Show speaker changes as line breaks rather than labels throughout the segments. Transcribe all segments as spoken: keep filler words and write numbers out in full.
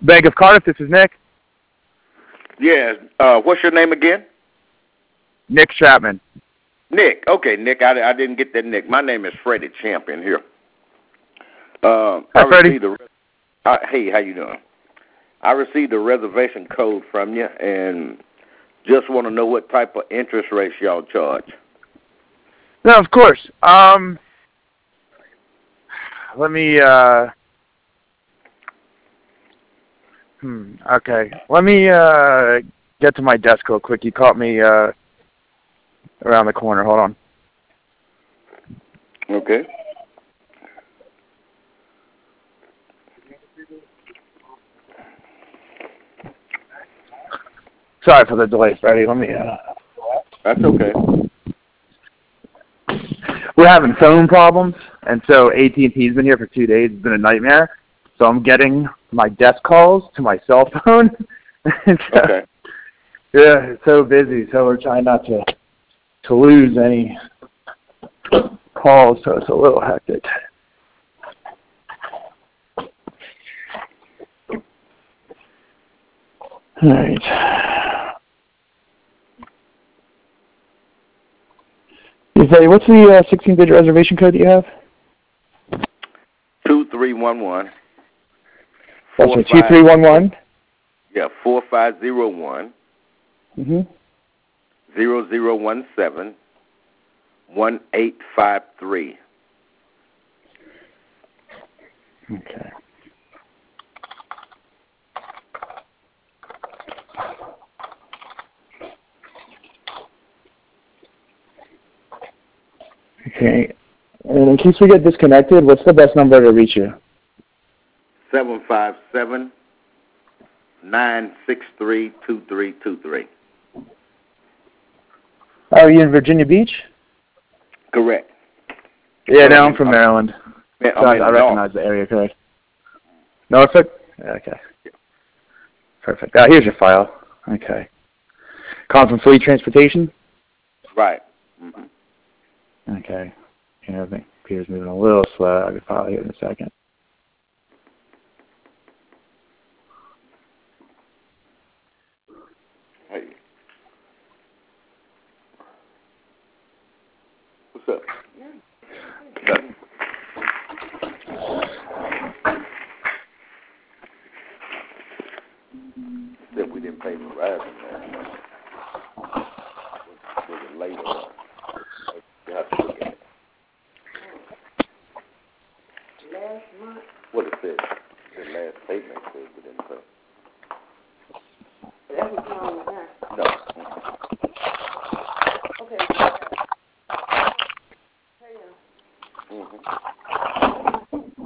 Bank of Cardiff, this is Nick.
Yeah, uh, what's your name again?
Nick Chapman.
Nick, okay, Nick, I, I didn't get that, Nick. My name is Freddie Champion here. Uh,
Hi,
I
Freddie.
received a, uh, hey, how you doing? I received a reservation code from you, and just want to know what type of interest rates y'all charge.
No, of course. Um, let me, uh, hmm, okay. Let me, uh, get to my desk real quick. You caught me, uh, around the corner. Hold on.
Okay.
Sorry for the delay, Freddie. Let me, uh...
That's okay.
We're having phone problems, and so A T and T's been here for two days. It's been a nightmare. So I'm getting my desk calls to my cell phone. so,
Okay.
Yeah, it's so busy, so we're trying not to to lose any calls, so it's a little hectic. All right. You say, what's the uh, sixteen-digit reservation code that you have?
two three one one.
That's a two three one one?
Yeah, four five zero one.
Mm-hmm.
Zero zero one seven one eight five three.
Okay. Okay. And in case we get disconnected, what's the best number to reach you?
Seven five seven nine six three two three two three.
Oh, are you in Virginia Beach?
Correct.
Yeah,
Well,
no,
I
I'm
mean,
from
I'm,
Maryland.
I'm
So I,
in
I recognize
North.
the area code. Norfolk? Okay. Perfect. Ah, here's your file. Okay. Calling from Fleet Transportation?
Right. Mm-hmm.
Okay. You know, I think Peter's moving a little slow. I'll get file here in a second.
Hey. What's up? Nothing. Except we didn't pay for rising last month. Was, was it late or what? You have to look at it. Last month? What it said. The last payment says we didn't pay. That was wrong with that. No. Okay. Pay him. Mm-hmm.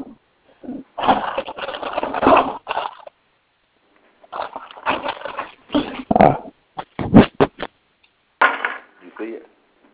You see it?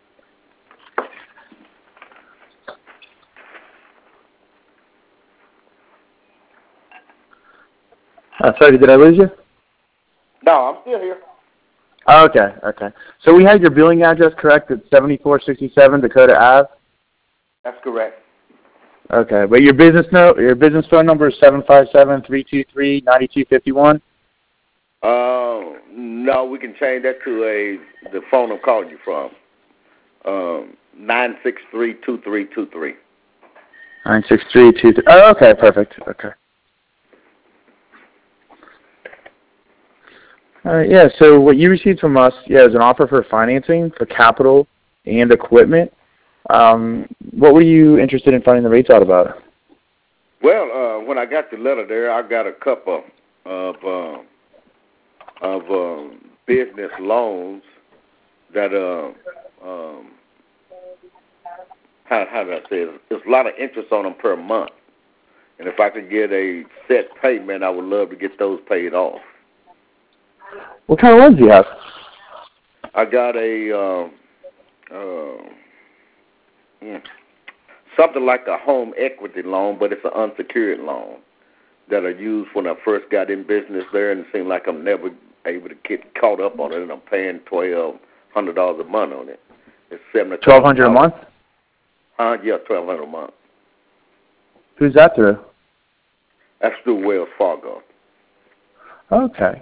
Uh, sorry, did I lose you?
No, I'm still here.
Oh, okay, okay. So we had your billing address correct at seventy-four sixty-seven Dakota Ave?
That's correct.
Okay, but your business note, your business phone number is seven five seven, three two three, nine two five one?
Uh, no, we can change that to a the phone I'm calling you from. Um, nine six three two three two three.
Nine six three two three. Oh, okay, perfect. Okay. All right, yeah. So what you received from us, yeah, is an offer for financing for capital and equipment. Um, what were you interested in finding the rates out about?
Well, uh, when I got the letter there, I got a couple of uh, of uh, business loans that uh, um, how how did I say it? There's a lot of interest on them per month, and if I could get a set payment, I would love to get those paid off.
What kind of loans do you have?
I got a um, uh, mm, something like a home equity loan, but it's an unsecured loan that I used when I first got in business there, and it seemed like I'm never able to get caught up on it, and I'm paying twelve hundred dollars a month on it. It's seventy.
Twelve hundred a month?
Uh, yeah, twelve hundred a month.
Who's that through?
That's through Wells Fargo.
Okay.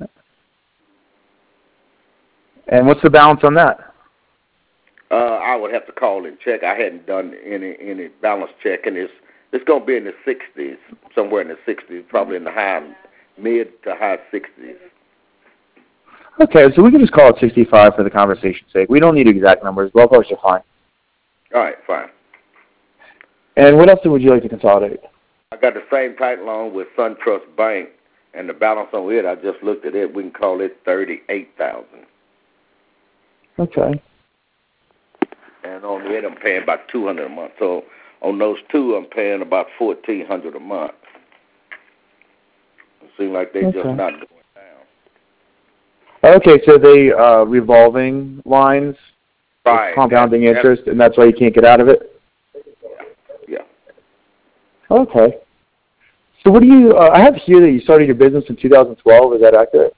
And what's the balance on that?
Uh, I would have to call and check. I hadn't done any any balance check, and it's it's going to be in the sixties, somewhere in the sixties, probably in the high, mid to high sixties.
Okay, so we can just call it sixty-five for the conversation's sake. We don't need exact numbers. Ballparks are fine.
All right, fine.
And what else would you like to consolidate?
I got the same type loan with SunTrust Bank, and the balance on it, I just looked at it. We can call it thirty-eight thousand.
Okay.
And on it, I'm paying about two hundred a month. So on those two, I'm paying about fourteen hundred a month. It seems like they're
okay.
just not going down.
Okay, so they uh, revolving lines,
right?
Compounding
that's,
interest,
that's,
and that's why you can't get out of it.
Yeah.
Okay. So what do you? Uh, I have here that you started your business in two thousand twelve. Is that accurate?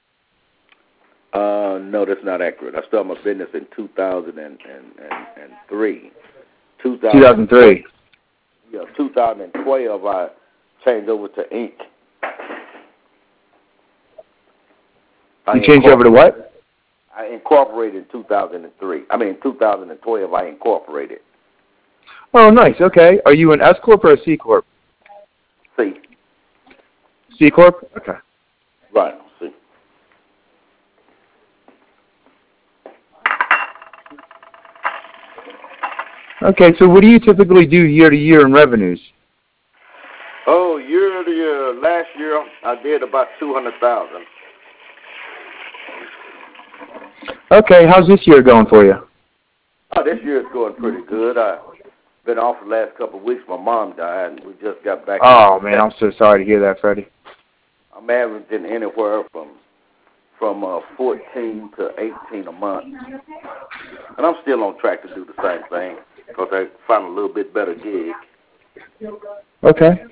Uh, no, that's not accurate. I started my business in two thousand three.
two thousand three.
Yeah, two thousand twelve, I changed over to Inc.
You changed over to what?
I incorporated in two thousand three. I mean, in two thousand twelve, I incorporated.
Oh, nice. Okay. Are you an S Corp or a C Corp?
C.
C Corp? Okay.
Right, C.
Okay, so what do you typically do year to year in revenues?
Oh, year to year. Last year, I did about two hundred thousand.
Okay, how's this year going for you?
Oh, this year is going pretty good. I've been off the last couple of weeks. My mom died, and we just got back.
Oh, man, I'm so sorry to hear that, Freddie.
I'm averaging anywhere from from uh, fourteen to eighteen a month. And I'm still on track to do the same thing because I found a little bit better gig.
Okay.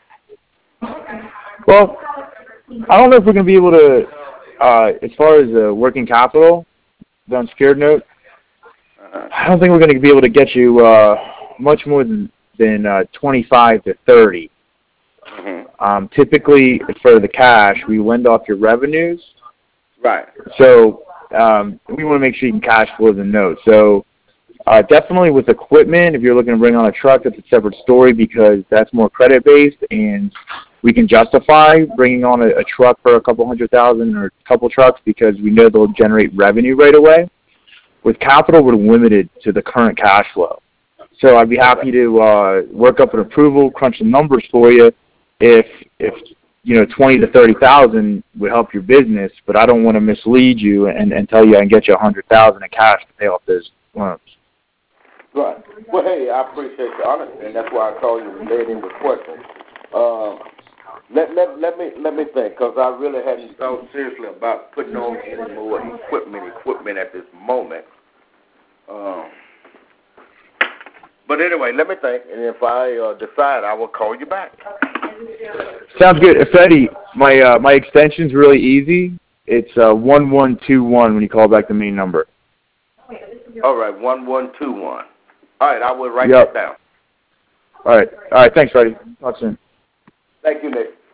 Well, I don't know if we're going to be able to, uh, as far as uh, working capital, the unsecured note, uh-huh. I don't think we're going to be able to get you uh, much more than, than uh, twenty-five to thirty. Mm-hmm. Um, typically, for the cash, we lend off your revenues.
Right.
So um, we want to make sure you can cash flow the note. So uh, definitely with equipment, if you're looking to bring on a truck, that's a separate story because that's more credit-based, and we can justify bringing on a, a truck for a couple hundred thousand or a couple trucks because we know they'll generate revenue right away. With capital, we're limited to the current cash flow. So I'd be happy to uh, work up an approval, crunch the numbers for you if if you know twenty to thirty thousand would help your business, but I don't want to mislead you and, and tell you I can get you a hundred thousand in cash to pay off those loans.
Right. Well, hey, I appreciate your honesty, and that's why I called you and laid in with questions. Uh, let let let me let me think, because I really hadn't thought seriously about putting on any more equipment equipment at this moment. Um, but anyway, let me think, and if I uh, decide, I will call you back.
Sounds good. Freddie, my uh, my extension's really easy. It's uh, one one two one when you call back the main number.
All right, one one two one. All right, I will write
yep.
that down.
All right. All right, thanks, Freddie. Talk soon.
Thank you, Nick.